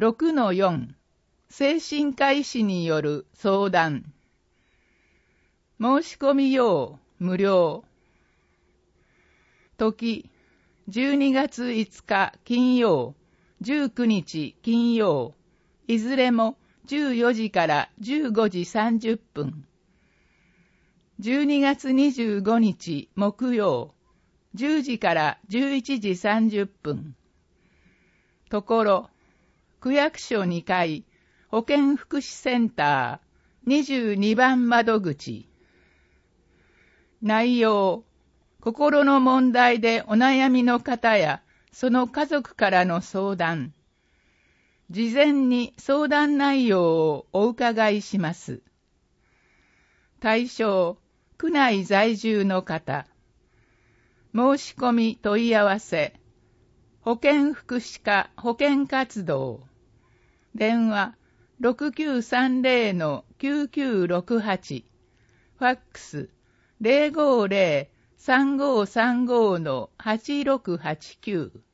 6-4 精神科医師による相談。申し込み用無料。時12月5日金曜、19日金曜、いずれも14時から15時30分。12月25日木曜、10時から11時30分。ところ、区役所2階、保健福祉センター、22番窓口。内容、心の問題でお悩みの方や、その家族からの相談。事前に相談内容をお伺いします。対象、区内在住の方。申し込み問い合わせ。保健福祉課保健活動。電話、6930-9968。ファックス、050-3535-8689。